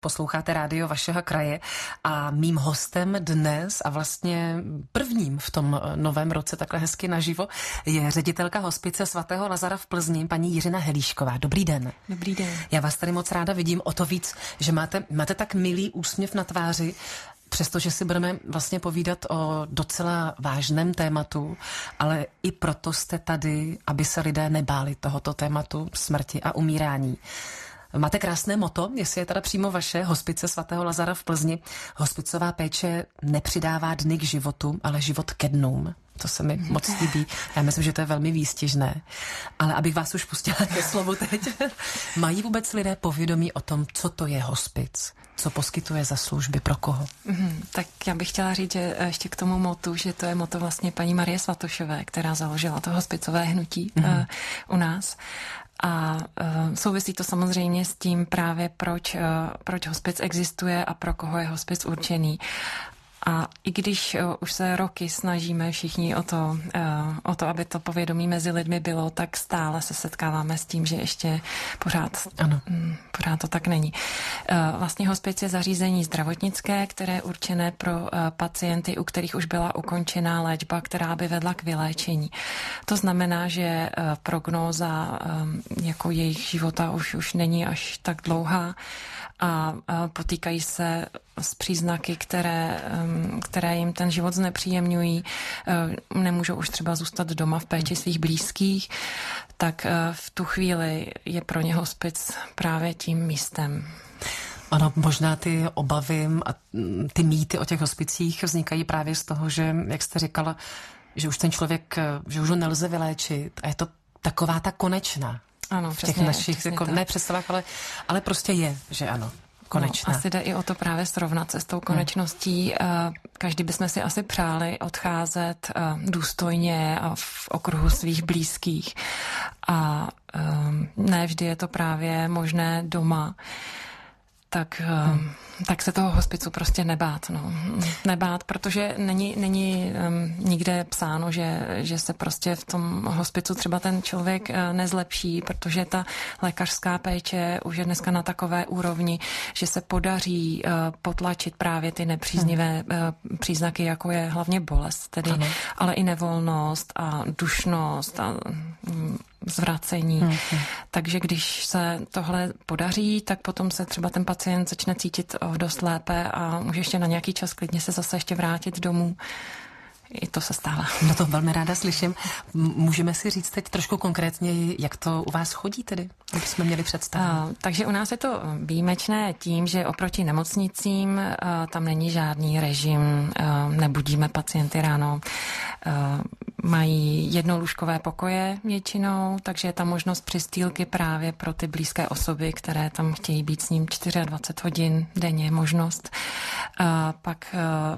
Posloucháte rádio vašeho kraje a mým hostem dnes a vlastně prvním v tom novém roce takhle hezky naživo je ředitelka hospice svatého Lazara v Plzni, paní Jiřina Helíšková. Dobrý den. Dobrý den. Já vás tady moc ráda vidím, o to víc, že máte tak milý úsměv na tváři, přestože si budeme vlastně povídat o docela vážném tématu, ale i proto jste tady, aby se lidé nebáli tohoto tématu smrti a umírání. Máte krásné motto, jestli je teda přímo vaše, hospice svatého Lazara v Plzni. Hospicová péče nepřidává dny k životu, ale život ke dnům. To se mi moc líbí. Já myslím, že to je velmi výstižné. Ale abych vás už pustila ke slovu teď. Mají vůbec lidé povědomí o tom, co to je hospic? Co poskytuje za služby, pro koho? Tak já bych chtěla říct, že ještě k tomu motu, že to je moto vlastně paní Marie Svatošové, která založila to hospicové hnutí u nás. A souvisí to samozřejmě s tím právě, proč hospic existuje a pro koho je hospic určený. A i když už se roky snažíme všichni o to, aby to povědomí mezi lidmi bylo, tak stále se setkáváme s tím, že ještě pořád to tak není. Vlastně hospic je zařízení zdravotnické, které je určené pro pacienty, u kterých už byla ukončená léčba, která by vedla k vyléčení. To znamená, že prognóza jako jejich života už není až tak dlouhá a potýkají se s příznaky, které jim ten život znepříjemňují, nemůžou už třeba zůstat doma v péči svých blízkých, tak v tu chvíli je pro ně hospic právě tím místem. Ano, možná ty obavy a ty mýty o těch hospicích vznikají právě z toho, že, jak jste říkala, že už ten člověk, že už ho nelze vyléčit a je to taková ta konečná. Ano, v těch našich, jako, ne představách, ale prostě je, že ano. Konečná. No, asi jde i o to právě srovnat se s tou konečností. Každý bychom si asi přáli odcházet důstojně a v okruhu svých blízkých. A ne vždy je to právě možné doma. Tak se toho hospicu prostě nebát. No. Nebát, protože není nikde psáno, že se prostě v tom hospicu třeba ten člověk nezlepší, protože ta lékařská péče už je dneska na takové úrovni, že se podaří potlačit právě ty nepříznivé příznaky, jako je hlavně bolest, tedy, ale i nevolnost a dušnost a zvracení. Takže když se tohle podaří, tak potom se třeba ten pacient začne cítit dost lépe a může ještě na nějaký čas klidně se zase ještě vrátit domů. I to se stává. No to velmi ráda slyším. Můžeme si říct teď trošku konkrétněji, jak to u vás chodí tedy, aby jsme měli představu? Takže u nás je to výjimečné tím, že oproti nemocnicím tam není žádný režim, nebudíme pacienty ráno, mají jednolůžkové pokoje většinou, takže je tam možnost přistýlky právě pro ty blízké osoby, které tam chtějí být s ním 24 hodin denně možnost. Pak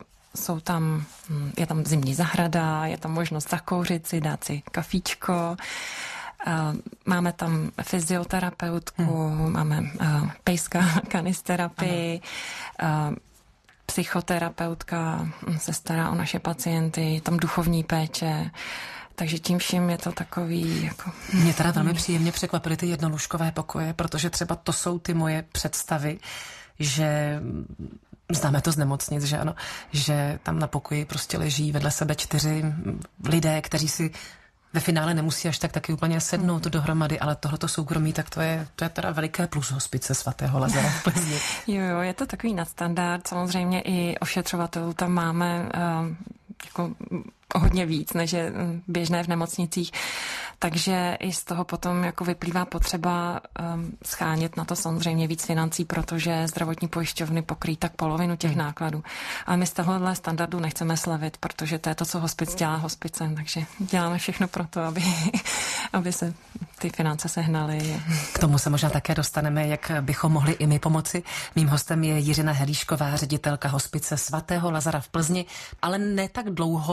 je tam zimní zahrada, je tam možnost zakouřit si, dát si kafíčko, máme tam fyzioterapeutku, máme pejska kanisterapii, psychoterapeutka se stará o naše pacienty, je tam duchovní péče, takže tím vším je to takový jako... Mě teda velmi příjemně překvapily ty jednolůžkové pokoje, protože třeba to jsou ty moje představy, že... Známe to z nemocnic, že ano, že tam na pokoji prostě leží vedle sebe 4 lidé, kteří si ve finále nemusí až tak taky úplně sednout dohromady, ale tohleto soukromí, tak to je teda veliké plus hospice svatého Lazara v Plzni. Jo, je to takový nadstandard, samozřejmě i ošetřovatelů tam máme jako hodně víc, než je běžné v nemocnicích. Takže i z toho potom jako vyplývá potřeba schánět na to samozřejmě víc financí, protože zdravotní pojišťovny pokryjí tak polovinu těch nákladů. Ale my z tohohle standardu nechceme slevit, protože to je to, co hospic dělá hospicem, takže děláme všechno pro to, aby se ty finance sehnaly. K tomu se možná také dostaneme, jak bychom mohli i my pomoci. Mým hostem je Jiřina Helíšková, ředitelka hospice svatého Lazara v Plzni, ale ne tak dlouho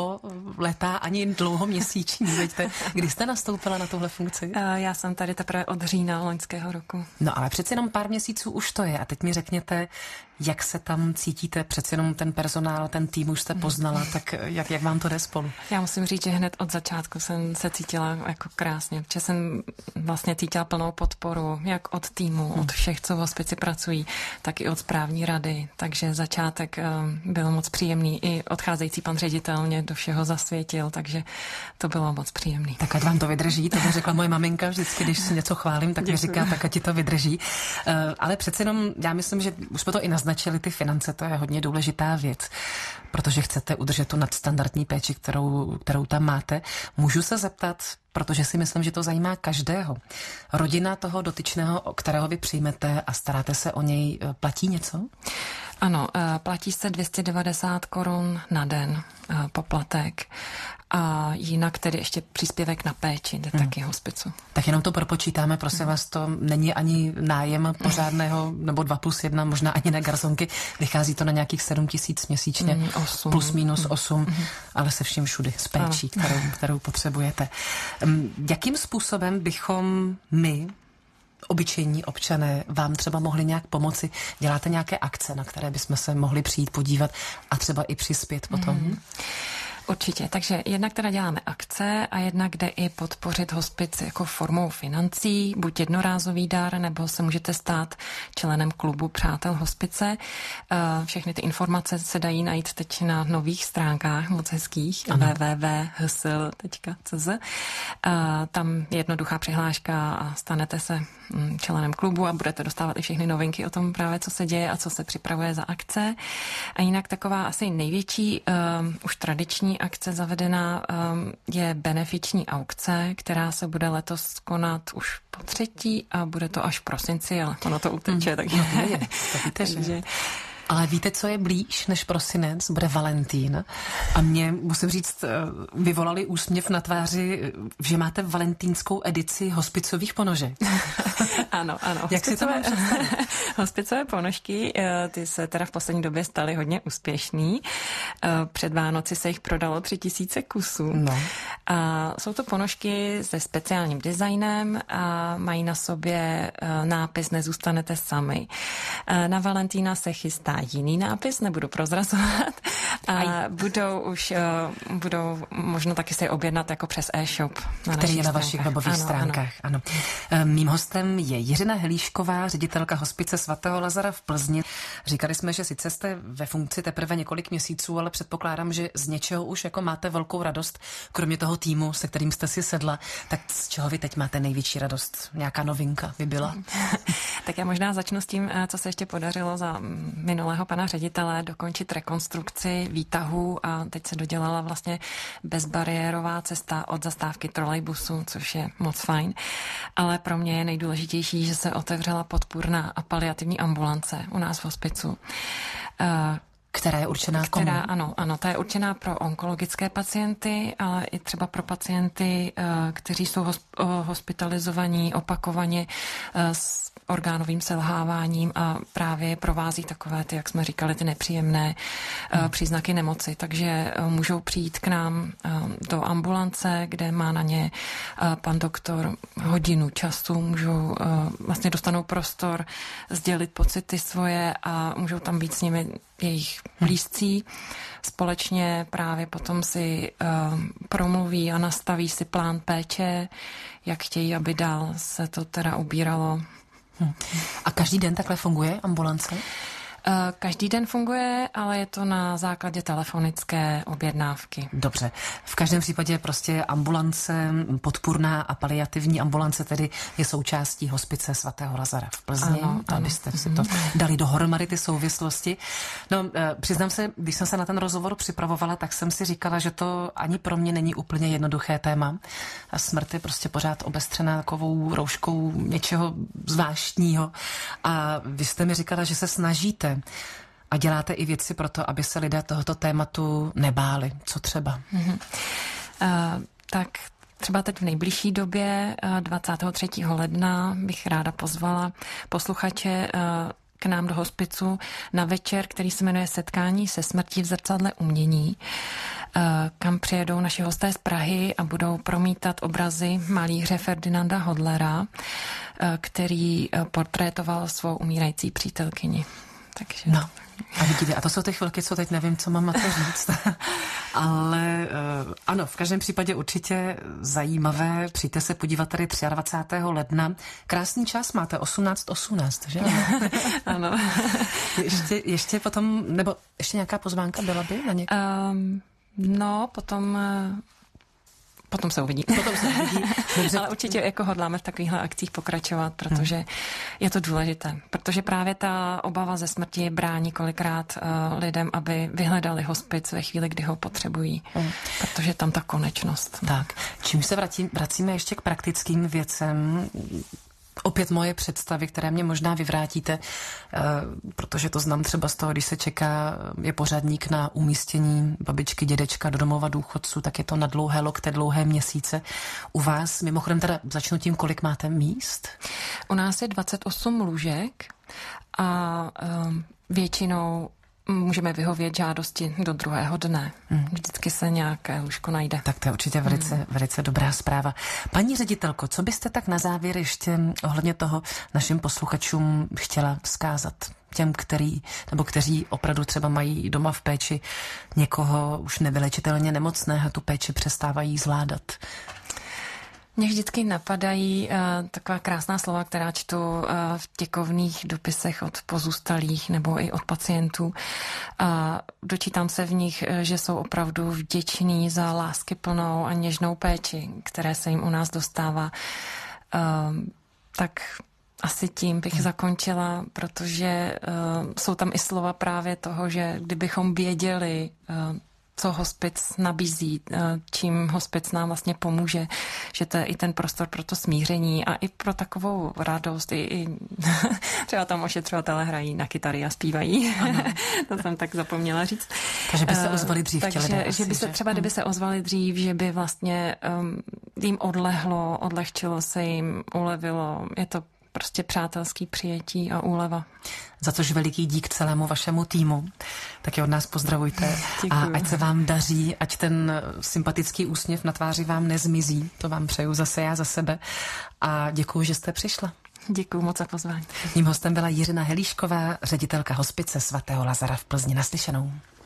letá ani dlouhoměsíční. Veďte. Kdy jste nastoupila na tuhle funkci? Já jsem tady teprve od října loňského roku. No ale přeci jenom pár měsíců už to je. A teď mi řekněte, jak se tam cítíte, přeci jenom ten personál, ten tým už jste poznala, tak jak vám to jde spolu? Já musím říct, že hned od začátku jsem se cítila jako krásně, protože jsem vlastně cítila plnou podporu, jak od týmu, od všech, co v hospici pracují, tak i od správní rady. Takže začátek byl moc příjemný. I odcházející pan ředitel mě do všeho zasvětil, takže to bylo moc příjemný. Tak ať vám to vydrží, to mi řekla moje maminka vždycky, když si něco chválím, tak mi říká, tak ať ti to vydrží. Ale přeci jenom, já myslím, že už jsme to i naznačili, ty finance, to je hodně důležitá věc, protože chcete udržet tu nadstandardní péči, kterou tam máte. Můžu se zeptat, protože si myslím, že to zajímá každého. Rodina toho dotyčného, kterého vy přijmete a staráte se o něj, platí něco? Ano, platí se 290 korun na den poplatek a jinak tedy ještě příspěvek na péči, jde taky hospicu. Tak jenom to propočítáme, prosím vás, to není ani nájem pořádného, nebo 2+1, možná ani na garsonky, vychází to na nějakých 7 000 měsíčně, 8. plus minus 8, ale se vším všudy, s péčí, kterou potřebujete. Jakým způsobem bychom my, obyčejní občané, vám třeba mohli nějak pomoci? Děláte nějaké akce, na které bychom se mohli přijít podívat a třeba i přispět potom? Určitě, takže jednak teda děláme akce a jednak jde i podpořit hospic jako formou financí, buď jednorázový dar, nebo se můžete stát členem klubu Přátel hospice. Všechny ty informace se dají najít teď na nových stránkách moc hezkých, www.hsl.cz. Tam je jednoduchá přihláška a stanete se členem klubu a budete dostávat i všechny novinky o tom právě, co se děje a co se připravuje za akce. A jinak taková asi největší, už tradiční akce zavedená je benefiční aukce, která se bude letos konat už po 3. a bude to až v prosinci, ale ono to uteče, takže... takže... Ale víte, co je blíž než prosinec? Bude Valentín. A mě, musím říct, vyvolali úsměv na tváři, že máte valentínskou edici hospicových ponožek. Ano. Jak si to mám představit? Hospicové ponožky, ty se teda v poslední době staly hodně úspěšný. Před Vánoci se jich prodalo 3000 kusů. No. A jsou to ponožky se speciálním designem a mají na sobě nápis Nezůstanete sami. Na Valentína se chystá jiný nápis, nebudu prozrazovat. A budou možno taky se objednat jako přes e-shop. Který je na vašich webových stránkách. Ano. Mým hostem je Jiřina Helíšková, ředitelka hospice svatého Lazara v Plzni. Říkali jsme, že sice jste ve funkci teprve několik měsíců, ale předpokládám, že z něčeho už jako máte velkou radost, kromě toho týmu, se kterým jste si sedla. Tak z čeho vy teď máte největší radost? Nějaká novinka by byla? Tak já možná začnu s tím, co se ještě podařilo za minulého pana ředitele, dokončit rekonstrukci výtahu a teď se dodělala vlastně bezbariérová cesta od zastávky trolejbusu, což je moc fajn. Ale pro mě je nejdůležitější, že se otevřela podpůrná a paliativní ambulance u nás v hospicu. Která je určená komu? Ano, ta je určená pro onkologické pacienty, ale i třeba pro pacienty, kteří jsou hospitalizovaní opakovaně s orgánovým selháváním a právě provází takové ty, jak jsme říkali, ty nepříjemné příznaky nemoci. Takže můžou přijít k nám do ambulance, kde má na ně pan doktor hodinu času, můžou vlastně dostanou prostor sdělit pocity svoje a můžou tam být s nimi jejich blízcí. Společně právě potom si promluví a nastaví si plán péče, jak chtějí, aby dál se to teda ubíralo. A každý den takhle funguje ambulance? Každý den funguje, ale je to na základě telefonické objednávky. Dobře. V každém případě prostě ambulance, podpůrná a paliativní ambulance tedy je součástí hospice svatého Lazara v Plzni. Ano. Abyste si to dali dohromady ty souvislosti. No, přiznám se, když jsem se na ten rozhovor připravovala, tak jsem si říkala, že to ani pro mě není úplně jednoduché téma. A smrt je prostě pořád obestřená takovou rouškou něčeho zvláštního. A vy jste mi říkala, že se snažíte a děláte i věci pro to, aby se lidé tohoto tématu nebáli. Co třeba? Tak třeba teď v nejbližší době 23. ledna bych ráda pozvala posluchače k nám do hospicu na večer, který se jmenuje Setkání se smrtí v zrcadle umění. kam přijedou naši hosté z Prahy a budou promítat obrazy malíře Ferdinanda Hodlera, který portrétoval svou umírající přítelkyni. Takže... No. A vidíte, a to jsou ty chvilky, co teď nevím, co mám na to říct. Ale ano, v každém případě určitě zajímavé. Přijďte se podívat tady 23. ledna. Krásný čas máte, 18:18, že? Ano. ještě potom, nebo ještě nějaká pozvánka byla by na někoho? No, Potom se uvidí. Ale určitě jako hodláme v takovýchhle akcích pokračovat, protože je to důležité. Protože právě ta obava ze smrti brání kolikrát lidem, aby vyhledali hospic ve chvíli, kdy ho potřebují. Protože tam ta konečnost. Tak, čím se vracíme ještě k praktickým věcem. Opět moje představy, které mě možná vyvrátíte, protože to znám třeba z toho, když se čeká, je pořadník na umístění babičky, dědečka do domova důchodců, tak je to na dlouhé lokte, dlouhé měsíce. U vás, mimochodem teda začnu tím, kolik máte míst? U nás je 28 lůžek a většinou můžeme vyhovět žádosti do druhého dne. Vždycky se nějaké lůžko najde. Tak to je určitě velice dobrá zpráva. Paní ředitelko, co byste tak na závěr ještě ohledně toho našim posluchačům chtěla vzkázat? Těm, kteří opravdu třeba mají doma v péči někoho už nevylečitelně nemocného, tu péči přestávají zvládat. Mě vždycky napadají taková krásná slova, která čtu v děkovných dopisech od pozůstalých nebo i od pacientů. Dočítám se v nich, že jsou opravdu vděční za láskyplnou a něžnou péči, které se jim u nás dostává. Tak asi tím bych zakončila, protože jsou tam i slova právě toho, že kdybychom věděli, co hospic nabízí, čím hospic nám vlastně pomůže, že to je i ten prostor pro to smíření a i pro takovou radost. I třeba tam ošetřovatelé hrají na kytary a zpívají. To jsem tak zapomněla říct. Takže by se ozvali dřív. Kdyby se ozvali dřív, že by vlastně jim odlehčilo se jim, ulevilo. Je to prostě přátelský přijetí a úleva. Za což veliký dík celému vašemu týmu. Taky od nás pozdravujte. Děkuju. A ať se vám daří, ať ten sympatický úsměv na tváři vám nezmizí. To vám přeju zase já za sebe. A děkuju, že jste přišla. Děkuju moc za pozvání. Mým hostem byla Jiřina Helíšková, ředitelka hospice svatého Lazara v Plzni. Naslyšenou.